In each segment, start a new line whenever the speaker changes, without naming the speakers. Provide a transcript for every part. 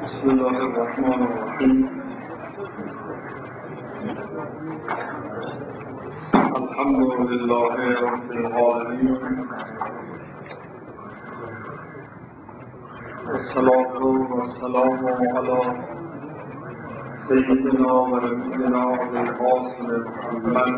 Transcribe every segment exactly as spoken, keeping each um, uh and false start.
بسم الله الرحمن الرحیم. الحمد لله رب العالمین، والصلاة والسلام علی سیدنا و نبینا ابی القاسم محمد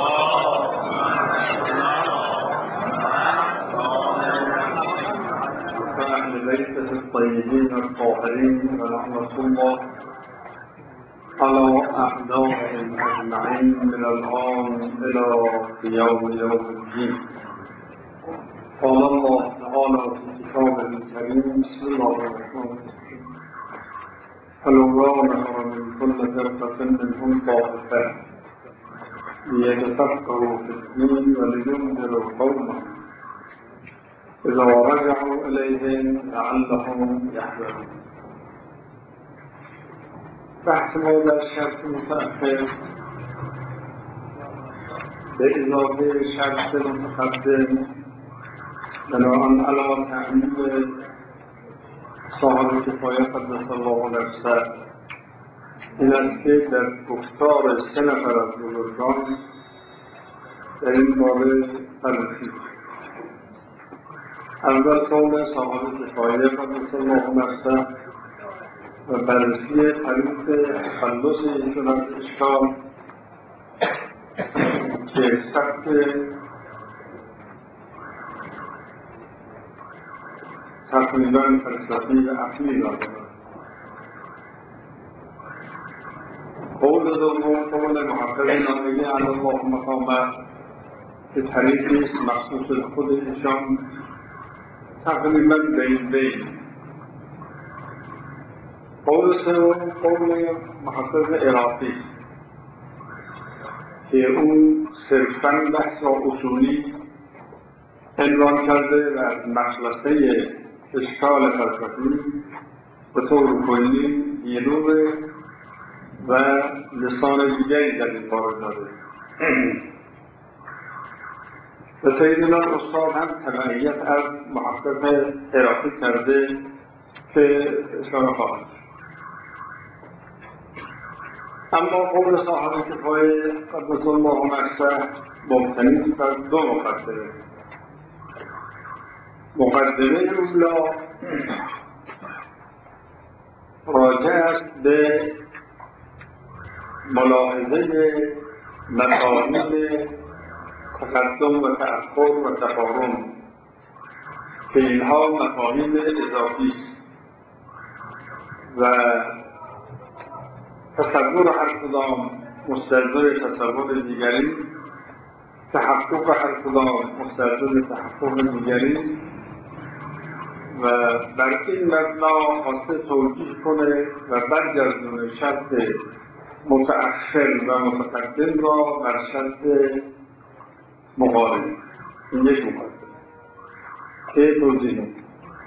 و اهل بیته الطیبین الطاهرین و رحمة الله على أعدائهم أجمعين من الآن إلى قيام يوم الدين. قال الله تعالى في كتابه الكريم: بسم الله الرحمن الرحيم. فلولا نفر من كل فرقة منهم طائفة ليتفقهوا في الدين ولينذروا قومهم إذا رجعوا إليهم لعلهم يحذرون. بحث ما در شرط متأخر به اضافه شرط متقدم بناء علی تعیین صاحب کفایه قدس الله نفسه این است که در گفتار سه نفر از بزرگان در این باره بررسی اول قول صاحب کفایه قدس الله نفسه و بررسی طریق تخلص ایشون از اشکال که سبک تقریباً فلسفی و عقلی را دارد. قول دوم قول محقق نامه علی الله مقامه که طریقی است مخصوص خود ایشان تقریباً بین بین. قول سوم قول محقق عراقی است که او صرفاً بحث و اصولی عنوان کرده و از مخلصه اشکال فلسفی به طور کلی گیلوه و لسان دیگری در این باره داره. و سیدنا استاد هم تبعیت از محقق عراقی کرده که اشاره خواهد. اما قول صاحب کفایه قدس الله نفسه مبتنی بر دو مقدمه. مقدمه اولا راجع است به ملاحظه مفاهیم تقدم و تأخر و تقارن که اینها مفاهیم اضافی است و تصور هر کدام مستلزم تصور دیگری، تحقق هر کدام مستلزم تحقق دیگری و بر این مبنا خواسته توجیه کنه و برگردونه شرط متأخر و متقدم را بر شرط مقارن. این یک مقدمه که توجیه نمید.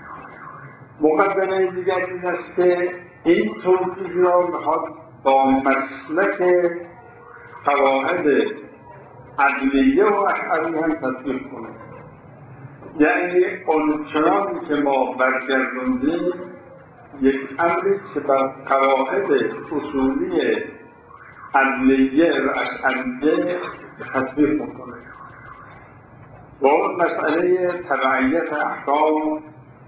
مقدمه دیگر این است که این توجیه را میخواد با مسلک قواعد عدلیه و اشعری هم تطبیق کنه. یعنی اونچنانی که ما برگردوندیم یک امری که بر قواعد اصولی عدلیه و اشعریه تطبیق کنه و اون مسئله تبعیت احکام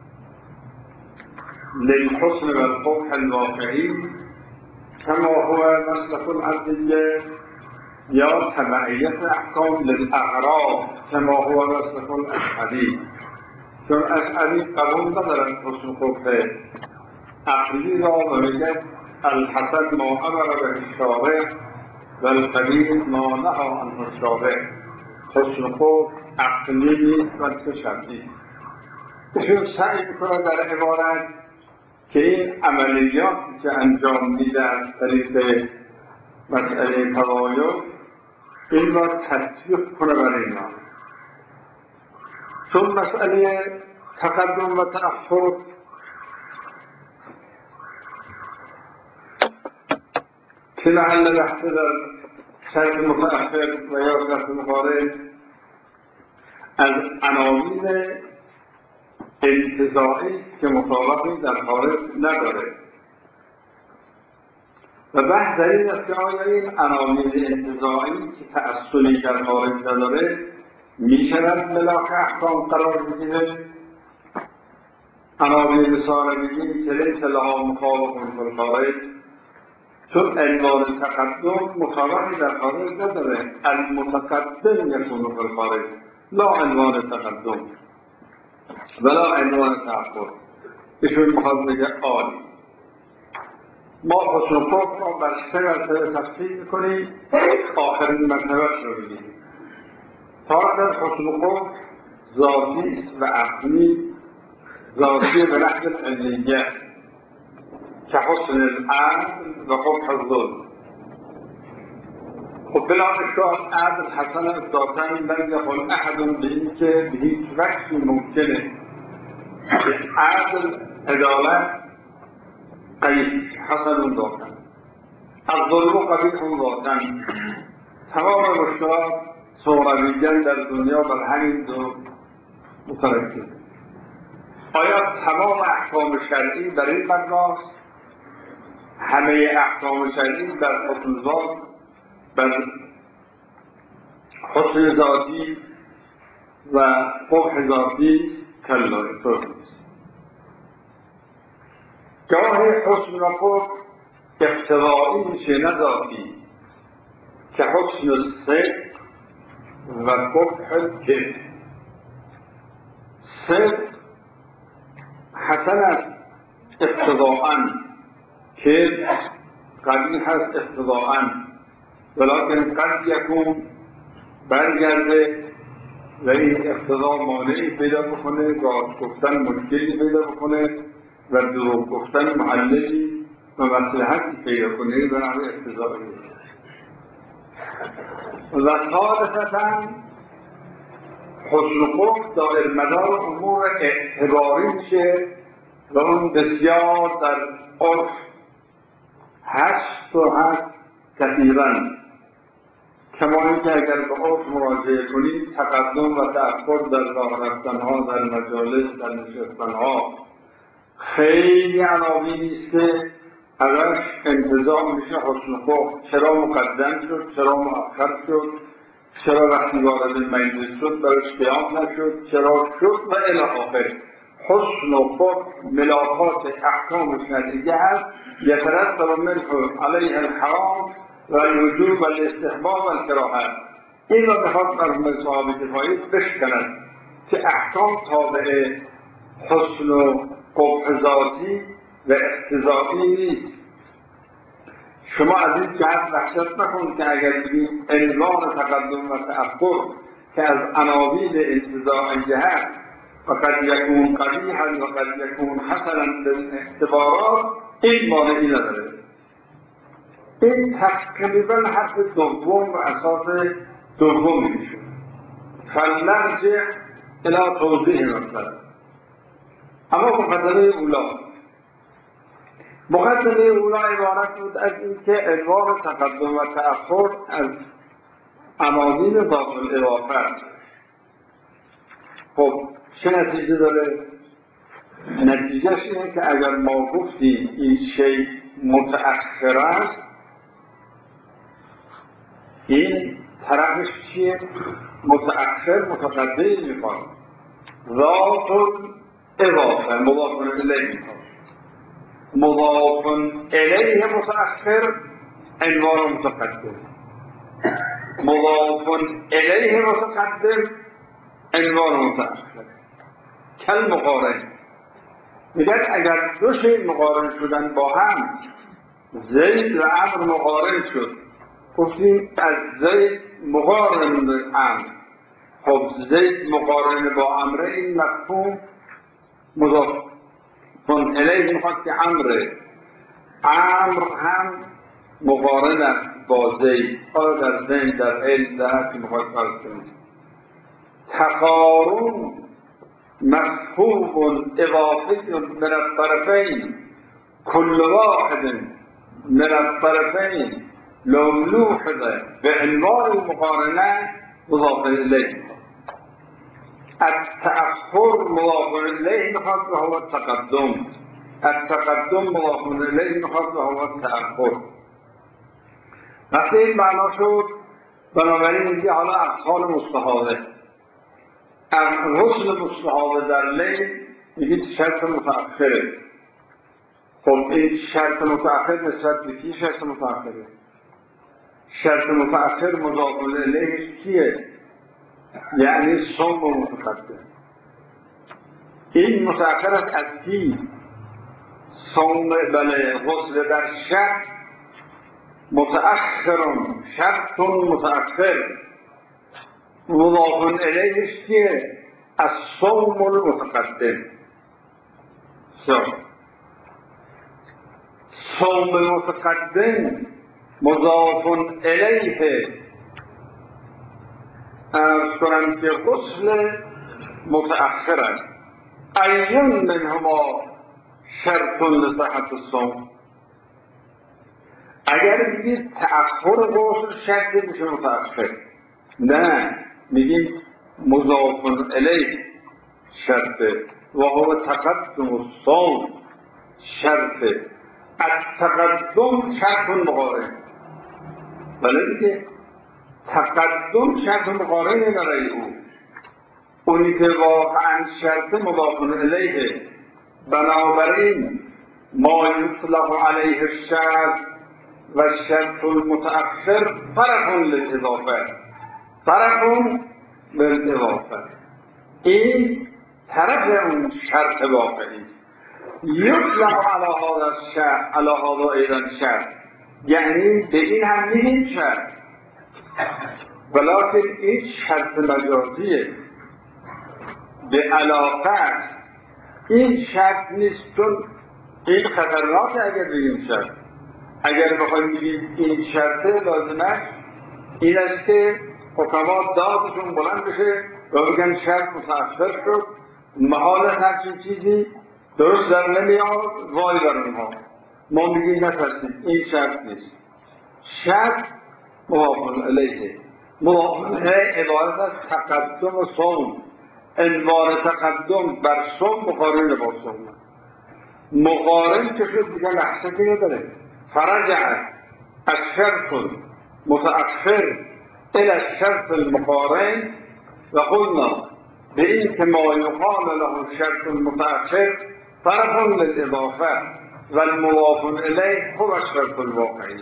للحسن و القبح الواقعی كما هو مسلك العدلیه یا تبعیت احکام للاغراض كما هو مسلك الاشعری. چون اشعری قبول ندارد حسن قبح عقلی را و میگه الحسن ما امر به الشارع و القبیح ما نهی عنه الشارع. حسن قبح عقلی نیست بلکه شرعی. ایشون سعی میکنه در عبارت که این عملیاتی که انجام میده از طریق مسئله تغایر این را تطبیق کنه بر اینا. چون مسئله تقدم و تأخر که محل بحث در شرط متأخر و یا شرط مقارن از عناوین انتزاعی که مطابقی در خارج نداره و بحث در این است که آیا این عناوین انتزاعی که تأصلی در خارج نداره می شود ملاک احکام قرار بگیره؟ عناوین مثال بگیم که لیس لها مطابق فی الخارج، چون عنوان تقدم مطابقی در خارج نداره. المتقدم یکون فی الخارج لا عنوان تقدم ولا عنوان تأخر. ایشون میخواد بگه عالی، ما حسن و کفر را بر سه مرتبه تفصیل میکنیم، آخرین مرتبهش رو بگیم. طبعا حسن و کفر ذاتی و عقلی. ذاتی به نحو العلیه که حسن العدل و قبح الظلم. خب بلا اشکال عدل حسن ذاتا لم یقل احد به این که به هیچ وجهی ممکنه که عدل عدالت قیح حسن ذاتا، الظلم قبیح ذاتا. تمام مشکلات صغرویجن در دنیا بر همین دو مترکز. آیا تمام احکام شرعی در این مبناست؟ همه احکام شرعی بر حسن ذات، بر حسن ذاتی و قبح ذاتی کلا اینطور نیست. گاهی حسن و قبح اقتضایی میشه نه ذاتی، که حسن الصدق و قبح الکذب. صدق حسن است اقتضاءً، کذب قبیح است اقتضاءً، ولکن قد یکون برگرده و این اقتضا مانعی پیدا بکنه، راست گفتن مشکلی پیدا بکنه و دروغ گفتن محللی و مصلحتی پیدا کنه و نحو اقتضایی. و ثالثتاً حسن و قبح دائر مدار امور اعتباری میشه و اون بسیار در عرف هست و هست کثیراً. کما اینکه اگر به عرف مراجعه کنید تقدم و تأخر در راه رفتنها، در مجالس، در نشستنها خیلی عناوینی است که ازش انتزاع میشه حسن و قبح. چرا مقدم شد، چرا مؤخر شد، چرا وقتی وارد مجلس شد برش قیام نشد، چرا شد و الی آخر. حسن و قبح ملاکات احکام شرعیه هست یترتب منه علیه الحرام و الوجوب و الاستحباب و الکراهه. این را میخواد مرحوم صاحب کفایه بشکند که احکام تابع حسن و قبح ذاتی و اقتضایی نیست. شما از این جهت وحشت نکنید که اگر بگید عنوان تقدم و تأخر که از عناوین انتزاعیه هست و قد یکون قبیحا و قد یکون حسنا بالاعتبارات، این مانعی نداره. این تقریبا حرف دوم و اساس دوم میشه. فلنرجع الی توضیح مثلا. اما مقدمه اولا مقدمه اولا عبارت بود از این که عنوان تقدم و تأخر از عناوین ذات الاضافه است. خب چه نتیجه داره؟ نتیجهش اینه که اگر ما گفتیم این شیء متأخر است، این طرفش چیه؟ متأخر متقدم میخواد. ذات الاضافه مضاف الیه میخواد. مضاف الیه متأخر عنوان متقدم، مضاف الیه متقدم عنوان متأخر. کل مقارن. میگن اگر دو شیء مقارن شدن با هم، زید و عمر مقارن شد، گفتیم از زید مقارن به عمر. خب زید مقارن با عمر، این مفهوم مضاف الیه میخواد که عمره. عمر هم مقارن است با زید، حالا در زید در علم در که میخواد فرض کنید. تقارن مفهوم اضافی من الطرفین، کل واحد من الطرفین لو لوحظ به عنوان المقارنه مضاف الیه. التأخر مضاف الیه میخواد و هو التقدم، التقدم مضاف الیه میخواد و هو التأخر. وقتی این معنا شد بنابراین میگه حالا اقسال مستحاضه غسل مستحاضه در لیل میگه شرط متأخره. خب این شرط متأخر نسبت به کی شرط متأخره؟ شرط متأخر مضاف الیهش کیه؟ یعنی صوم و متقدم. این متأخر است از کی؟ صوم بله غسل در شب متأخرون شرط متأخر مضاف الیهش کیه؟ از صوم المتقدم. صوم متقدم مضاف الیه ارز کنم که غسل متأخر است. ایون منهما شرط لصحت الصوم. اگر میگید تأخر غسل شرط میشه متأخر، نه میگیم مضاف الیه شرطه و هو تقدم الصوم شرطه. التقدم شرط مقارن. بله دیگه تقدم شرط مقارنه برای او. اونی که واقعا شرط مضاف الیه. بنابراین ما یطلق علیه الشرط و شرط المتأخر فرق للاضافه فرق بالاضافه. این طرف اون شرط واقعی یطلق علی هذا الشرط علی هذا ایضا شرط، یعنی به این هم میگیم شرط، ولیکن این شرط مجازیه به علاقه است. این شرط نیست، چون این خطرناک اگر بگیم شرط. اگر بخوایم بگیم این شرطه لازمش این است که حکما دادشون بلند بشه و بگن شرط متأخر شد، محال همچین چیزی درست در نمیاد، وای بر اونها. ما میگیم نترسید، این شرط نیست. شرط مضاف الیه. مضاف الیه عبارت از تقدم و صوم. انوار تقدم بر صوم مقارن با صوم. مقارن که شد دیگه لحظتی نداره. فرجع الشرط متأخر الى الشرط المقارن و قلنا به این که ما یقال له شرط متأخر فرق للاضافه و المضاف الیه هو الشرط الواقعی.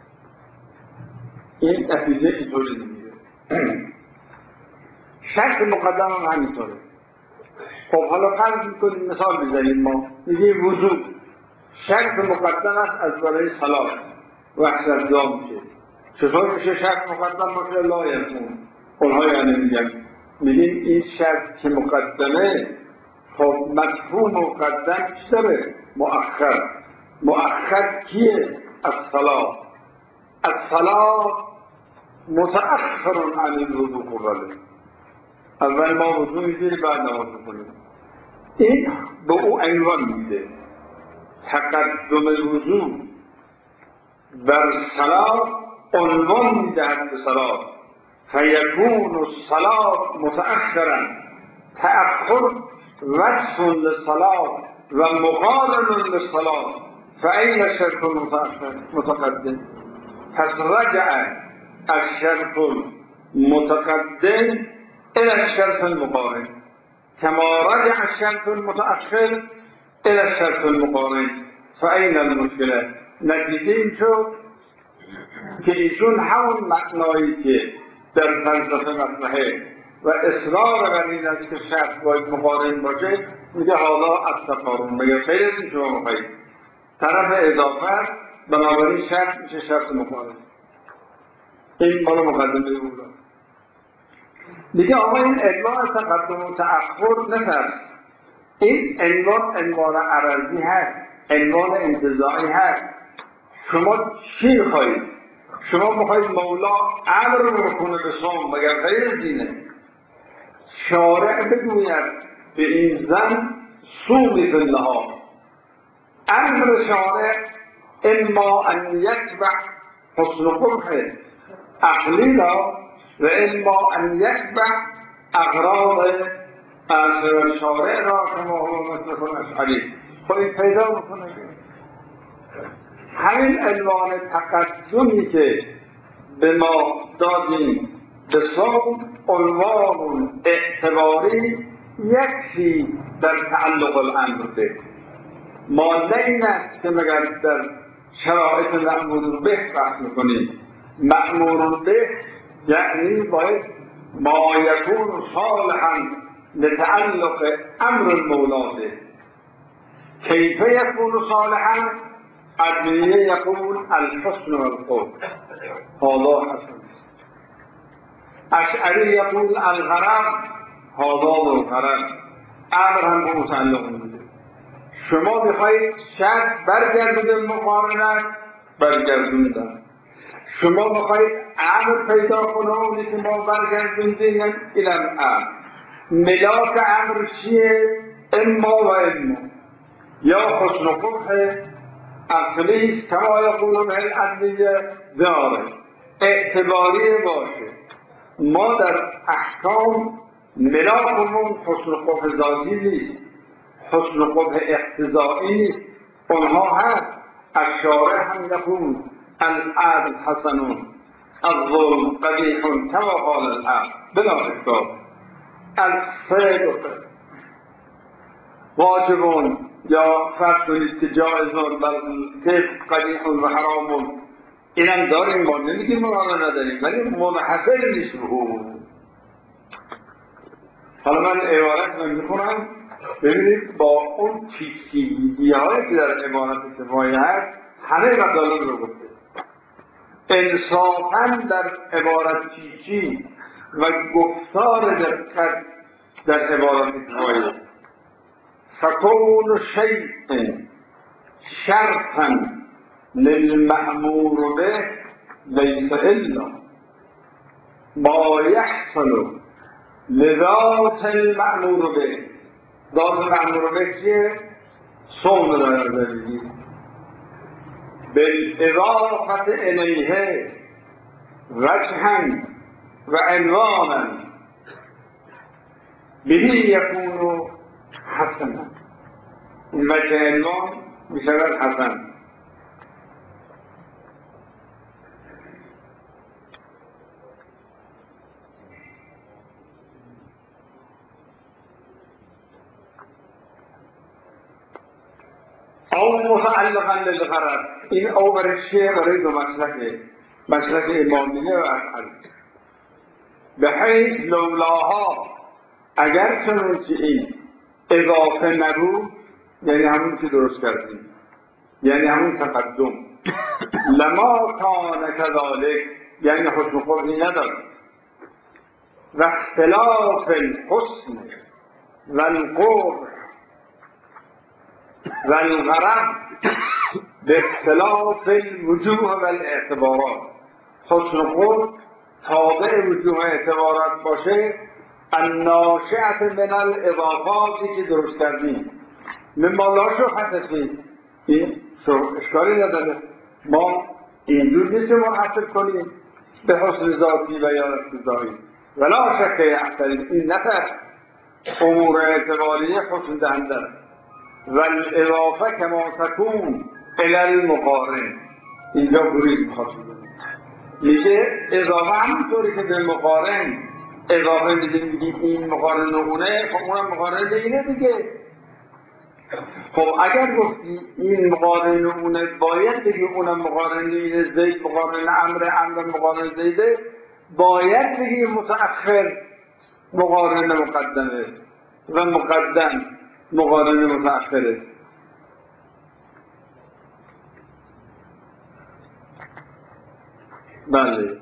این نتیجه اینطوری میگه. شرط مقدم هم همینطوره. خب حالا فرض میکنیم مثال بزنیم، ما میگیم وضو شرط مقدم است از برای صلات و احسن میشه. چطور میشه شرط مقدم باشه؟ لا یکون. اونها یعنی میگن میگیم این شرط که مقدمه، خب مفهوم مقدم چی داره؟ مؤخر. مؤخر کیه؟ الصلاة. الصلاة متأخر عن الوضوء قبله. اول ما وضوع میگیریم بعد نماز میکنیم. این به او عنوان میده تقدم الوضوع بر صلاة عنوان میدهد به صلاة فیکون الصلاة متأخرا. تأخر وصف للصلاة و مقارن للصلاة فأين الشرط المتأخر متقدم؟ پس رجع الشرط المتقدم الى الشرط المقارن كما رجع الشرط المتأخر الى الشرط المقارن. فأين المشكلة؟ نتیجه این شد که ایشون همون معنایی که در فلسفه مطرحه و اصرار بر این است که شرط باید مقارن باشه، میگه حالا التقارن. مگه خیلی از این شما مخواهید طرف اضافه، بنابراین شرط میشه شرط مقارن. این بالا مقدمه اولا. میگه آقا این عنوان تقدم و تأخر نترس، این عنوان عنوان عرضی هست، عنوان انتزاعی هست. شما چی میخواهید؟ شما میخواهید مولا امر بکنه به صوم، مگر غیر دینه؟ شارع بگوید به این زن صومی فی النهار. امر شارع اما ان یتبع حسن قبح اقلیلا و اما ان یتبع اغراض اثر شارع را کما هو مصرف اشعری. خب این پیدا بکنه. همین عنوان تقدمی که به ما دادیم به صوم عنوان اعتباری یکسی در تعلق الامر به ما نه این است که مگر در شرایط مأمور به بحث میکنیم. مأمور به یعنی باید ما یکون صالحا لتعلق امر المولا به. کیف یکون صالحا؟ ادعیه یقول الحسن والقول هذا حسن، اشعری یقول الغرض هذا الغرض، امر هم به متعلق میده. شما بخواید شرط برگردونید مقارنت برگردوندن، شما بخواید امر پیدا کنید که ما برگردوندیم الان امر ملاک امر چیه؟ اما و اما یا حسن قبح عقلیست کما یقول به الادویه داره اعتباری باشه. ما در احکام ملاکمون حسن قبح ذاتی نیست، حسن قبح اقتضایی نیست. اونها هست الشارع هم یقول العدل حسنون الظلم قبیح کما قال الحق بلا اشکال. الصدق واجبون یا فرض کنید که جایزون بل صدق قبیح و حرامون اینم داریم، ما نمیگیم ما نداریم ولی منحصر نیست به او. حالا من عبارت من میکنم ببینید با اون پیچیدگی هایی که در عبارت کفایه هست همه مطالب رو گفته. انصافاً در عبارت پیچی و گفتار دقت در عبارت کفایه فکون شیء شرطا للمأمور به لیس الا ما یحصل لذات المأمور به. ذات المأمور به چیه؟ صوم در نظر بگیرید بالاضافة الیه وجها و عنوانا به یکون حسنا. این وجه عنوان میشود حسن. او متعلقا للغرض. این او برای چیه؟ برای دو مسلکه، مسلک امامیه و اشعری. به حیث لولاها اگر چنون که این اضافه نبود یعنی همون که درست کردیم یعنی همون تقدم لما کان کذالک یعنی حسن قبحی ندارد و اختلاف الحسن و القبح و الغرض به اختلاف الوجوه و الاعتبارات. حسن قبح تابع وجوه و اعتبارات باشه الناشئة من الاضافاتی که درست کردیم مما لا شبهة فیه. این اشکالی نداره، ما اینجور نیست منحصر کنیم به حسن ذاتی و یا اقتضایی ولا شک یحترم. این نفر امور اعتباریه حسن دهنده و الاضافه کما تکون الی المقارن. اینجا برید میخواد میگه اضافه همونطوری که به مقارن اضافه میگه میگید این مقارن اونه خب اونم مقارن اینه دیگه. خب اگر گفتی این مقارن اونه باید بگی اونم مقارن اینه، زید مقارن امر امر مقارن زیده، باید بگی متأخر مقارن مقدمه و مقدم مقارن متأخره. بله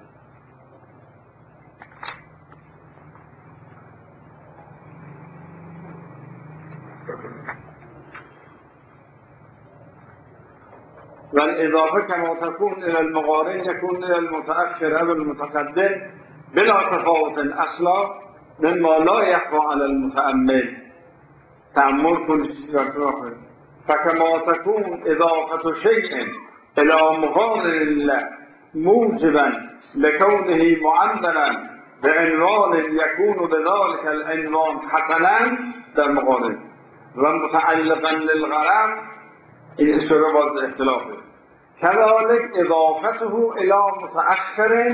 والاضافه كما تكون الى المقارن يكون الى المتأخر او المتقدم بلا تفاوت اصلا مما لا يخفى على المتأمل. تأمل كل شيء فكما تكون اضافه شيء الى مقارن الله موجبا لكونه معندلا بعنوان يكون بذلك العنوان حسنا در مقارن و متعلقا للغرض. این اشاره باز اختلافه كذلك اضافته الى متأخر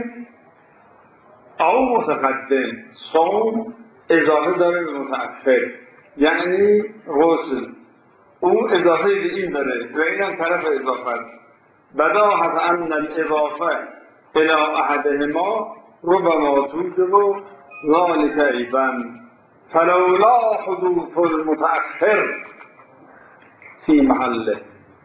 او متقدم. صوم اضافه داره به متأخر، یعنی غسل اون اضافه به این داره و اینم طرف اضافه. بداهت ان الاضافه الى احدهما ربما توجب ذلك ایضا فلولا حدوث المتأخر فی محله.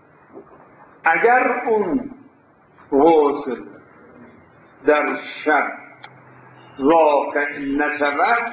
اگر اون غسل در شب واقع نشود،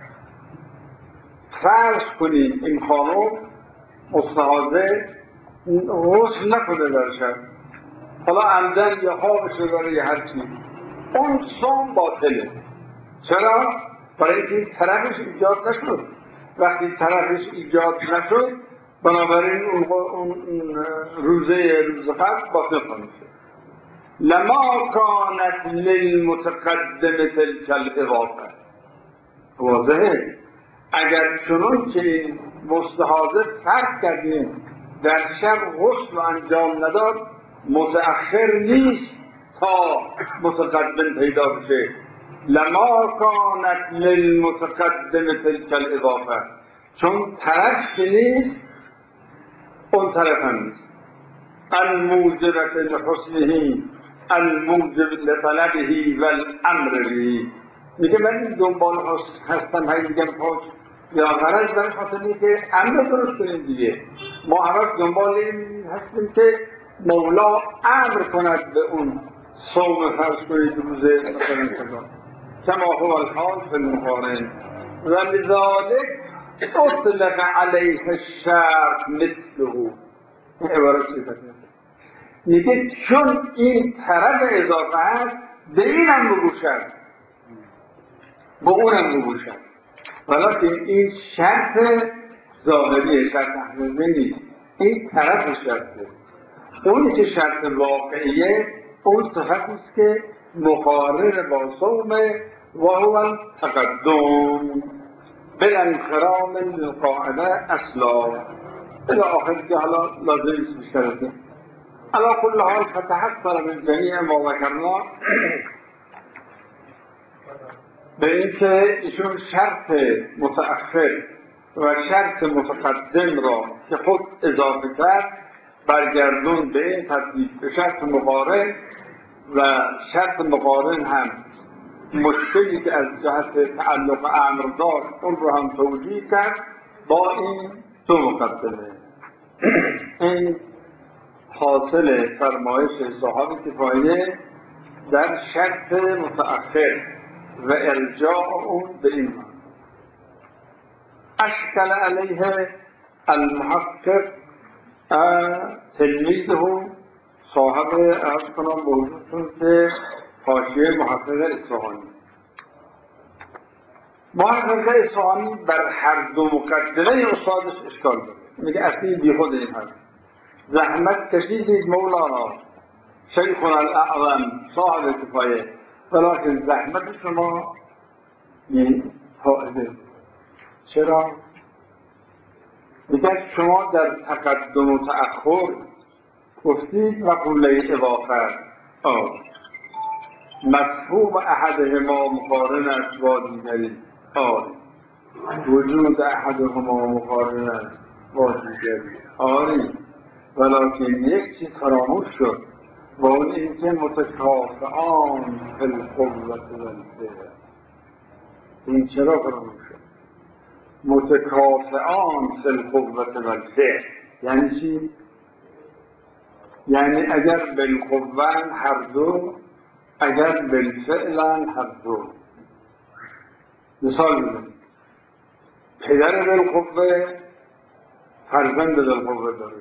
فرض کنید این خانم مستحاضه غسل نکنه در شب، حالا عمدن یا خوابش ببره یا هر چی، اون صوم باطله. چرا؟ برای اینکه این طرفش ایجاد نشد. وقتی طرفش ایجاد نشد بنابراین اون, اون روزه روز قبل باطل خواهد شد. لما كانت للمتقدم تلك الاضافه. واضحه؟ اگر چنون که مستحاضر فرق کردیم در شب غسل انجام نداد، متأخر نیست تا متقدم پیدا بشه. لما كانت للمتقدم تلك الاضافه، چون طرف که نیست اون طرف هم نیست. الموجبت لحسنه الموجب لطلبه والامر به. میگه من دنبال حسن هستم، هی میگم حسن یا غرض برای خاطر که امر درست کنیم دیگه. ما همه دنبال این هستیم که مولا امر کند به اون صوم فرض کنید روزه مثلا کذا کما هو الحال فی المقارن و لذالک اطلق علیه الشرط مثله. این عبارت چیزه میگه چون این طرف اضافه هست به اینم بگو شرط، به اونم بگو شرط، ولیکن این شرط ظاهریه، شرط احمده نیست، این طرف شرطه. اونی که شرط واقعیه اون صفتیست که مقارن با صومه و هو تقدم بالانخرام للقاعده اصلا الى آخر که حالا لازم بیشتر است. علی کل حال فتحصل من جمیع ما ذکرنا به اینکه ایشون شرط متأخر و شرط متقدم را که خود اضافه کرد برگردون به این تطبیق به شرط مقارن، و شرط مقارن هم مشکلی که از جهت تعلق امر داشت اون رو هم توجیه کرد با این دو مقدمه. این حاصل فرمایش صاحب کفایه در شرط متأخر و ارجاع اون به این معنی. اشکل علیه المحقق تلمیذه صاحب ارز کنم بودتون که حاشیه محقق اصفهانی. محقق اصفهانی بر هر دو مقدمه استادش اشکال داره. میگه اصلی بی خود این هست. زحمت کشیدید مولانا شیخنا الاعظم صاحب کفایه، ولیکن زحمت شما این فائده. چرا؟ میگه شما در تقدم و تأخر گفتید مقوله اضافه آه مفهوم احدهما مقارن است با دیگری، آه وجود احدهما مقارن است با دیگری، آری ولیکن یک چیز فراموش شد و اون اینکه متکافئان فی القوة والفعل. این چرا فراموش شد؟ متکافئان فی القوة والفعل یعنی چی؟ یعنی اگر بالقوة هر دو، اگر بالفعل هر دو. مثال بزنید، پدر بالقوة فرزند بالقوة داره.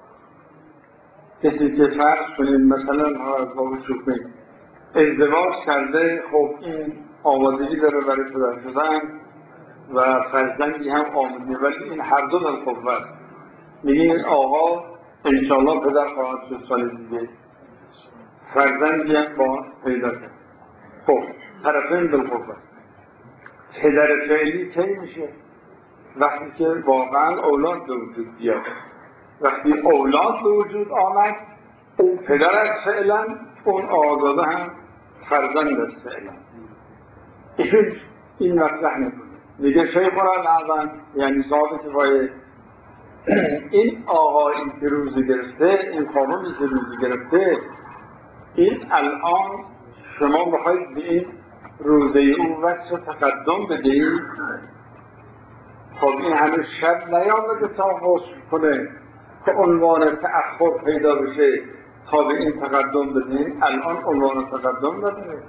کسی که فرض کنید مثلا ها از باب شوخی ازدواج کرده، خب این آمادگی داره برای پدر شدن و فرزندی هم آماده، ولی این هر دو بالقوة است. میگه این آقا انشاءالله پدر خواهد شد سال دیگه، فرزندی هم با پیدا کرد. خب طرفین بالقوة. پدر فعلی کی میشه؟ وقتی که واقعا اولاد به وجود بیاد. وقتی اولاد به وجود آمد اون پدر از فعلا، اون آزاده هم فرزند از فعلا. این این مطرح میکنه، میگه شیخ الاعظم یعنی صاحب کفایه، این آقایی که روزی گرفته، این خانومی که روزی گرفته، این الان شما بخواید به این روزه او وقت تقدم بدید، خب این همه شب نیامده تا غسل کنه که عنوان تأخر پیدا بشه تا به این تقدم بدید. الان عنوان تقدم نداره،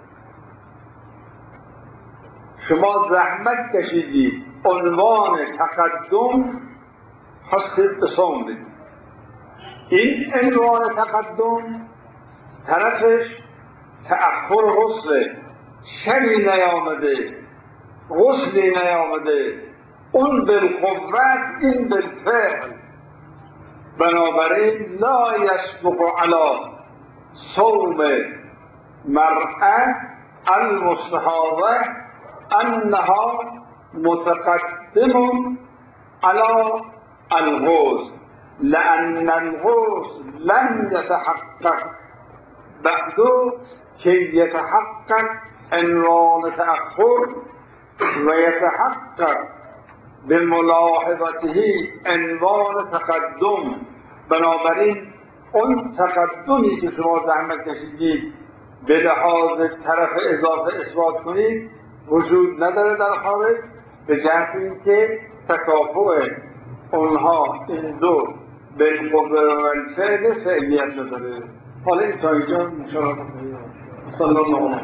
شما زحمت کشیدید عنوان تقدم خواستید به صوم بدید. این عنوان تقدم طرفش تأخر غسل، شبی نیامده، غسلی نیامده، اون بالقوت این بالفعل. بنابراین لا یسبق علی صوم مرأة المستحاضة انها متقدم على الغسل لأن الغسل لم يتحقق بعد كي يتحقق عنوان تأخر ويتحقق بملاحظته عنوان تقدم. بنابراین اون تقدمی که شما زحمت کشیدید به لحاظ طرف اضافه اثبات کنید وجود نداره در خارج، به جهت اینکه تکافؤ اونها این دو بالقوه و الفعل فعلیت نداره. حالا این تا اینجا انشاءالله صلی الله علیه